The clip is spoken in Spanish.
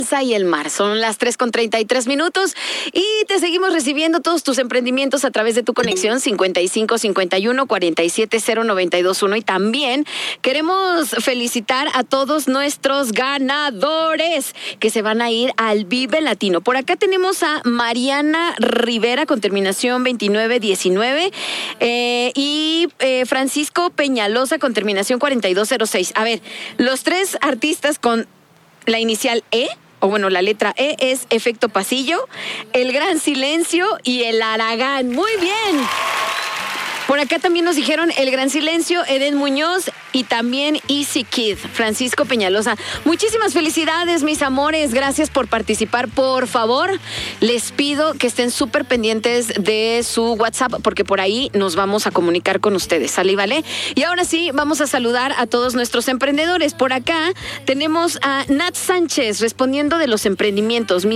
Y el mar. Son las 3:33 y te seguimos recibiendo todos tus emprendimientos a través de tu conexión 5551-470-921 y también queremos felicitar a todos nuestros ganadores que se van a ir al Vive Latino. Por acá tenemos a Mariana Rivera con terminación 2919 y Francisco Peñalosa con terminación 4206. A ver, los tres artistas con la inicial E, o bueno, la letra E es Efecto Pasillo, El Gran Silencio y El Aragán. Muy bien. Por acá también nos dijeron El Gran Silencio, Eden Muñoz y también Easy Kid, Francisco Peñalosa. Muchísimas felicidades, mis amores. Gracias por participar. Por favor, les pido que estén súper pendientes de su WhatsApp porque por ahí nos vamos a comunicar con ustedes. ¿Sale y vale? Y ahora sí, vamos a saludar a todos nuestros emprendedores. Por acá tenemos a Nat Sánchez respondiendo de los emprendimientos.